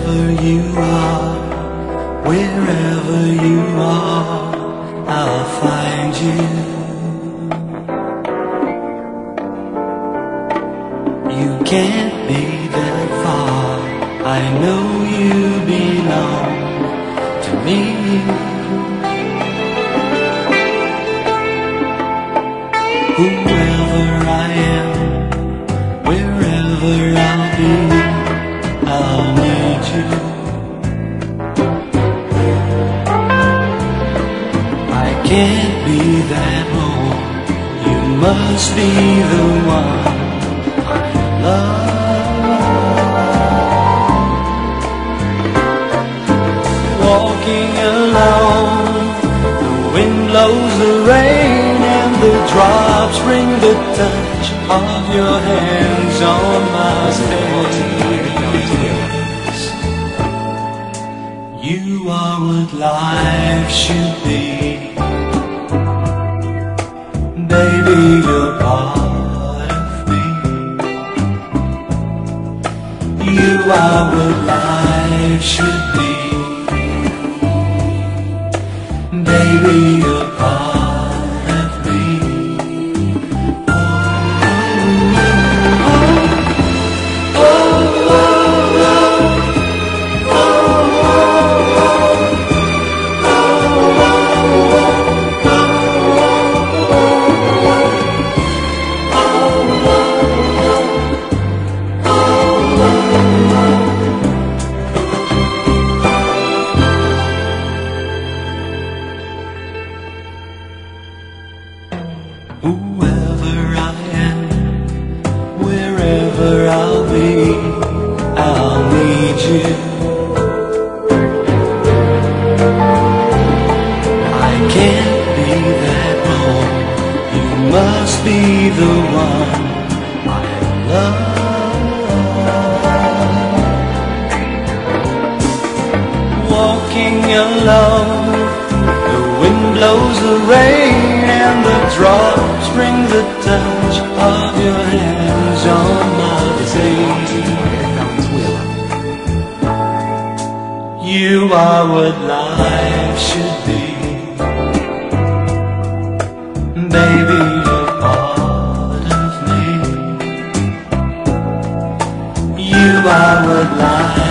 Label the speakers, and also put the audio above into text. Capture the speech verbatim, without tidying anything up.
Speaker 1: Whoever you are, wherever you are, I'll find you. You can't be that far, I know you belong to me. Whoever I am, wherever I'll be, I'll need you. I can't be that one, you must be the one I love. Walking alone, the wind blows the rain, and the drops bring the touch of your hands on my face. You are what life should be. Baby, you're part of me. You are what life should be. Baby, you're part of me. Whoever I am, wherever I'll be, I'll need you. I can't be that one, you must be the one I love. Walking alone, the wind blows the rain, and the drops bring the touch of your hands on my face. You are what life should be. Baby, you're part of me. You are what life